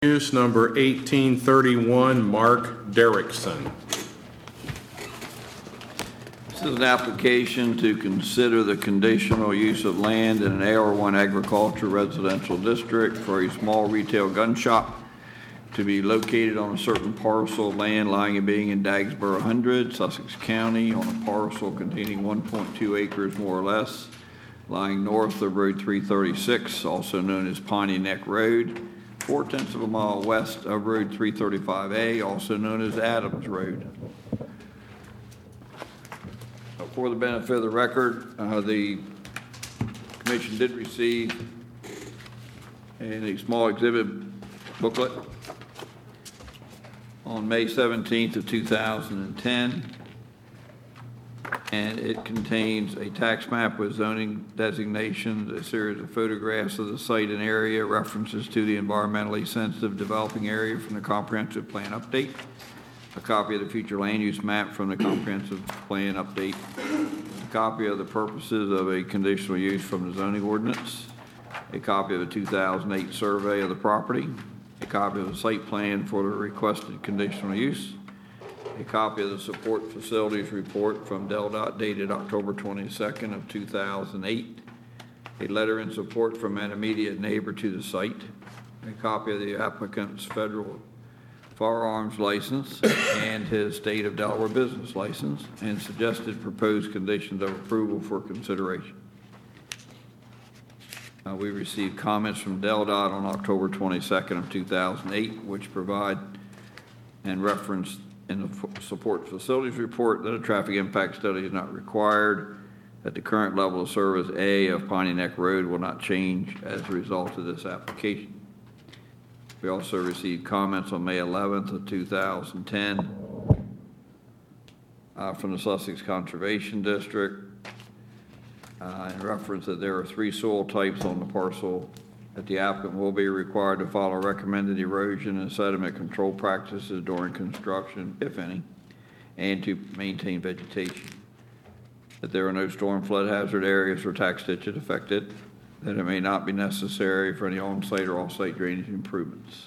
Use number 1831, Mark Derrickson. This is an application to consider the conditional use of land in an AR1 agriculture residential district for a small retail gun shop to be located on a certain parcel of land lying and being in Dagsboro 100, Sussex County, on a parcel containing 1.2 acres more or less, lying north of Road 336, also known as Piney Neck Road, 0.4 of a mile west of Road 335A, also known as Adams Road. For the benefit of the record, the Commission did receive a small exhibit booklet on May 17th of 2010, and it contains a tax map with zoning designations, a series of photographs of the site and area, references to the environmentally sensitive developing area from the comprehensive plan update, a copy of the future land use map from the comprehensive plan update, a copy of the purposes of a conditional use from the zoning ordinance, a copy of a 2008 survey of the property, a copy of the site plan for the requested conditional use, a copy of the support facilities report from DelDOT dated October 22nd of 2008, a letter in support from an immediate neighbor to the site, a copy of the applicant's federal firearms license and his state of Delaware business license, and suggested proposed conditions of approval for consideration. We received comments from DelDOT on October 22nd of 2008, which provide and reference in the support facilities report that a traffic impact study is not required, that the current level of service A of Piney Neck Road will not change as a result of this application. We also received comments on May 11th of 2010 from the Sussex Conservation District in reference that there are 3 soil types on the parcel, that the applicant will be required to follow recommended erosion and sediment control practices during construction, if any, and to maintain vegetation, that there are no storm flood hazard areas or tax ditches affected, that it may not be necessary for any on-site or off-site drainage improvements.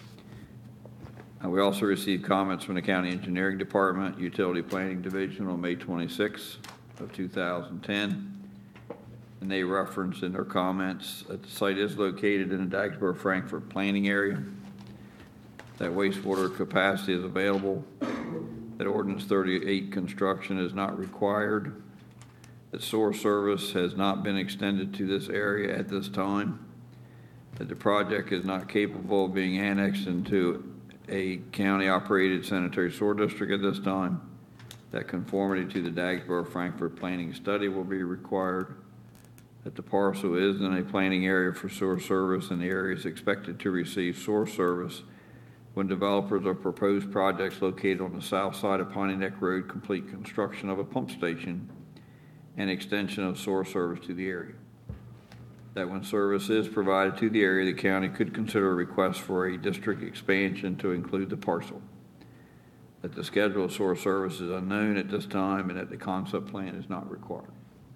We also received comments from the County Engineering Department, Utility Planning Division on May 26 of 2010, and they referenced in their comments that the site is located in the Dagsboro-Frankfort planning area, that wastewater capacity is available, that Ordinance 38 construction is not required, that sewer service has not been extended to this area at this time, that the project is not capable of being annexed into a county-operated sanitary sewer district at this time, that conformity to the Dagsboro-Frankfort planning study will be required, that the parcel is in a planning area for sewer service and the area is expected to receive sewer service when developers of proposed projects located on the south side of Piney Neck Road complete construction of a pump station and extension of sewer service to the area. That when service is provided to the area, the county could consider a request for a district expansion to include the parcel. That the schedule of sewer service is unknown at this time and that the concept plan is not required.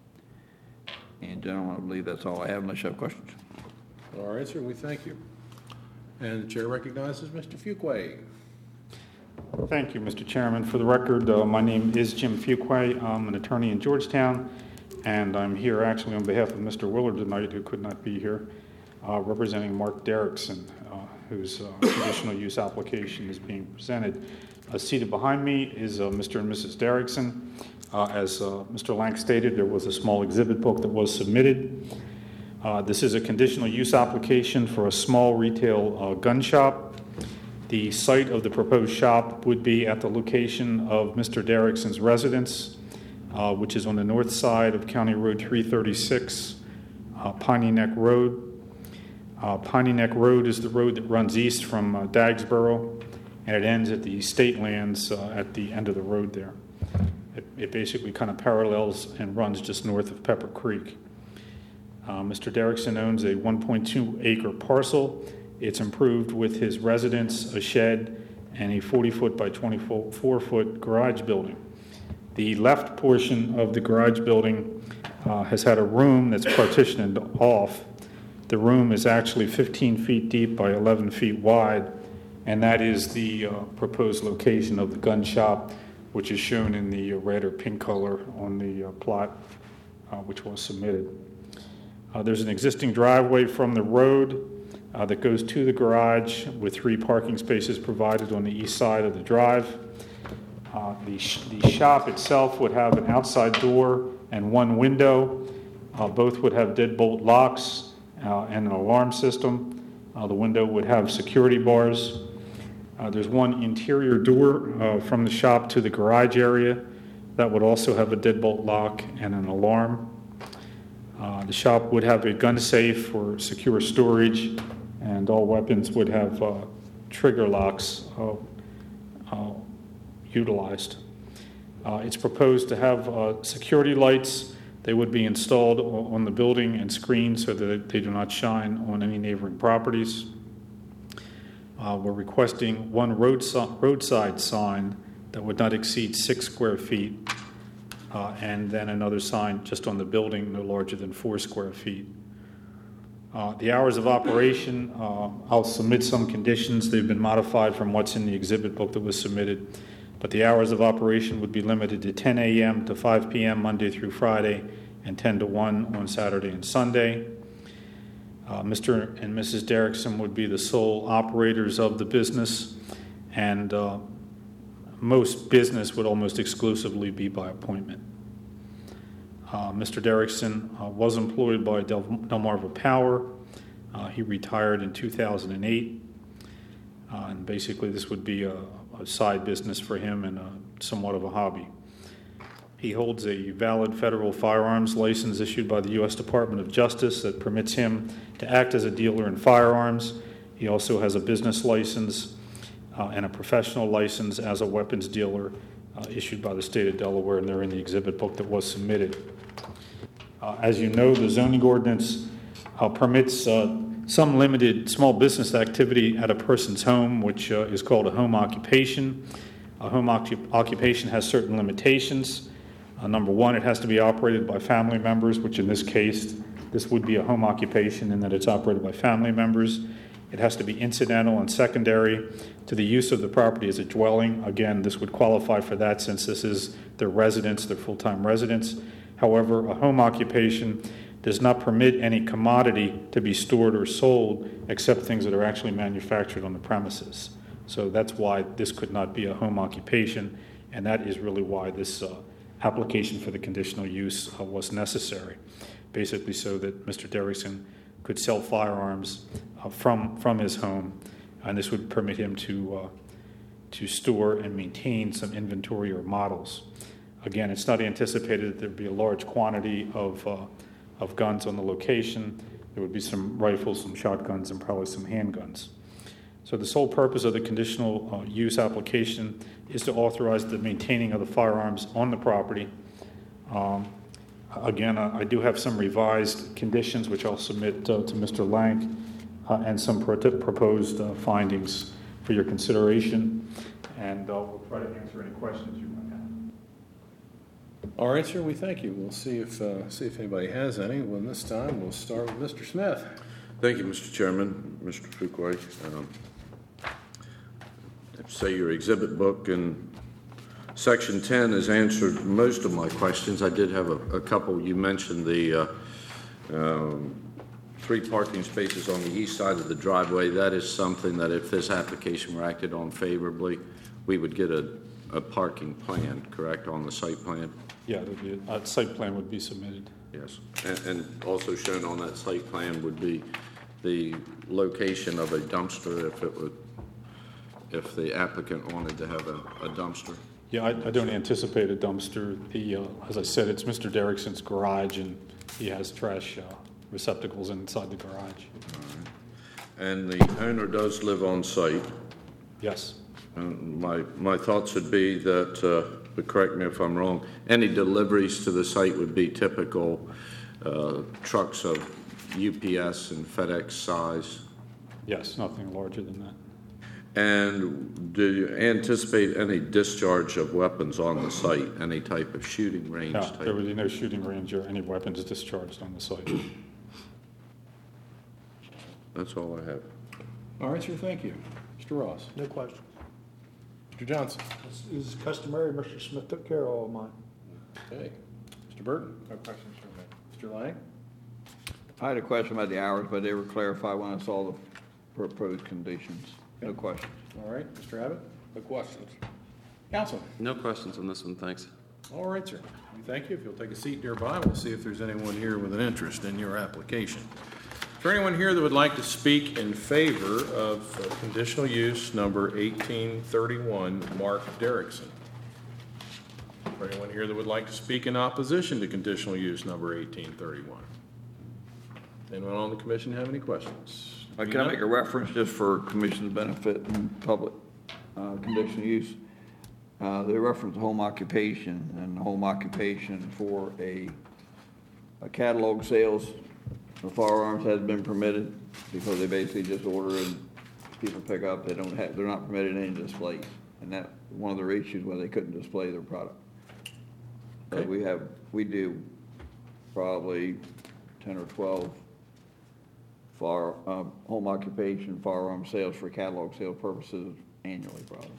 And gentlemen, I believe that's all I have unless you have questions. All right, sir, we thank you. And the chair recognizes Mr. Fuqua. Thank you, Mr. Chairman. For the record, my name is Jim Fuqua. I'm an attorney in Georgetown, and I'm here actually on behalf of Mr. Willard tonight, who could not be here, representing Mark Derrickson, whose conditional use application is being presented. Seated behind me is Mr. and Mrs. Derrickson. As Mr. Lank stated, there was a small exhibit book that was submitted. This is a conditional use application for a small retail gun shop. The site of the proposed shop would be at the location of Mr. Derrickson's residence, which is on the north side of County Road 336, Piney Neck Road. Piney Neck Road is the road that runs east from Dagsboro, and it ends at the state lands at the end of the road there. It basically kind of parallels and runs just north of Pepper Creek. Mr. Derrickson owns a 1.2 acre parcel. It's improved with his residence, a shed, and a 40-foot by 24-foot garage building. The left portion of the garage building has had a room that's partitioned off The room is actually 15 feet deep by 11 feet wide, and that is the proposed location of the gun shop, which is shown in the red or pink color on the plot which was submitted. There's an existing driveway from the road that goes to the garage with 3 parking spaces provided on the east side of the drive. The shop itself would have an outside door and 1 window. Both would have deadbolt locks and an alarm system. The window would have security bars. There's 1 interior door from the shop to the garage area that would also have a deadbolt lock and an alarm. The shop would have a gun safe for secure storage, and all weapons would have trigger locks utilized. It's proposed to have security lights. They would be installed on the building and screened so that they do not shine on any neighboring properties. We're requesting 1 roadside sign that would not exceed 6 square feet, and then another sign just on the building no larger than 4 square feet. The hours of operation, I'll submit some conditions. They've been modified from what's in the exhibit book that was submitted, but the hours of operation would be limited to 10 a.m. to 5 p.m. Monday through Friday, and 10 to 1 on Saturday and Sunday. Mr. and Mrs. Derrickson would be the sole operators of the business, and most business would almost exclusively be by appointment. Mr. Derrickson was employed by Delmarva Power. He retired in 2008, and basically this would be a side business for him and somewhat of a hobby. He holds a valid federal firearms license issued by the U.S. Department of Justice that permits him to act as a dealer in firearms. He also has a business license and a professional license as a weapons dealer issued by the state of Delaware, and they're in the exhibit book that was submitted. As you know, the zoning ordinance permits some limited small business activity at a person's home, which is called a home occupation. A home occupation has certain limitations. Number 1, it has to be operated by family members, which in this case, this would be a home occupation in that it's operated by family members. It has to be incidental and secondary to the use of the property as a dwelling. Again, this would qualify for that since this is their residence, their full-time residence. However, a home occupation does not permit any commodity to be stored or sold except things that are actually manufactured on the premises. So that's why this could not be a home occupation, and that is really why this application for the conditional use was necessary, basically so that Mr. Derrickson could sell firearms from his home, and this would permit him to store and maintain some inventory or models. Again, it's not anticipated that there would be a large quantity of guns on the location. There would be some rifles, some shotguns, and probably some handguns. So the sole purpose of the conditional use application is to authorize the maintaining of the firearms on the property. Again, I do have some revised conditions, which I'll submit to Mr. Lank, and some proposed findings for your consideration, and we'll try to answer any questions you might have. Our answer, we thank you. We'll see if anybody has any. Well, this time we'll start with Mr. Smith. Thank you, Mr. Chairman, Mr. Fuqua. Say your exhibit book in Section 10 has answered most of my questions. I did have a couple. You mentioned the 3 parking spaces on the east side of the driveway. That is something that if this application were acted on favorably, we would get a parking plan, correct, on the site plan? Yeah, a site plan would be submitted. Yes, and also shown on that site plan would be the location of a dumpster if the applicant wanted to have a dumpster. Yeah, I don't anticipate a dumpster. As I said, it's Mr. Derrickson's garage, and he has trash receptacles inside the garage. All right. And the owner does live on site. Yes. My thoughts would be that, but correct me if I'm wrong, any deliveries to the site would be typical trucks of UPS and FedEx size. Yes, nothing larger than that. And do you anticipate any discharge of weapons on the site, any type of shooting range? No, there would be no shooting range or any weapons discharged on the site. That's all I have. All right, sir, thank you. Mr. Ross? No questions. Mr. Johnson? This is customary. Mr. Smith took care of all of mine. Okay. Mr. Burton? No questions from me. Mr. Lang? I had a question about the hours, but they were clarified when I saw the proposed conditions. No questions. All right, Mr. Abbott? No questions. Councilman? No questions on this one, thanks. All right, sir. We thank you. If you'll take a seat nearby, we'll see if there's anyone here with an interest in your application. Is there anyone here that would like to speak in favor of conditional use number 1831, Mark Derrickson? Is there anyone here that would like to speak in opposition to conditional use number 1831? Anyone on the commission have any questions? Can I make a reference just for commission's benefit and public conditional use? They reference home occupation, and home occupation for a catalog sales of firearms has been permitted because they basically just order and people pick up. They're not permitted any displays, and that one of their issues where they couldn't display their product. Okay. But we do probably 10 or 12 home occupation firearm sales for catalog sale purposes annually, probably.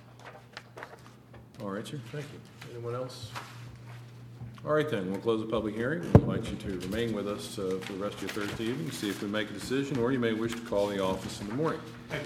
All right, sir. Thank you. Anyone else? All right, then. We'll close the public hearing. We invite you to remain with us for the rest of your Thursday evening, see if we make a decision, or you may wish to call the office in the morning.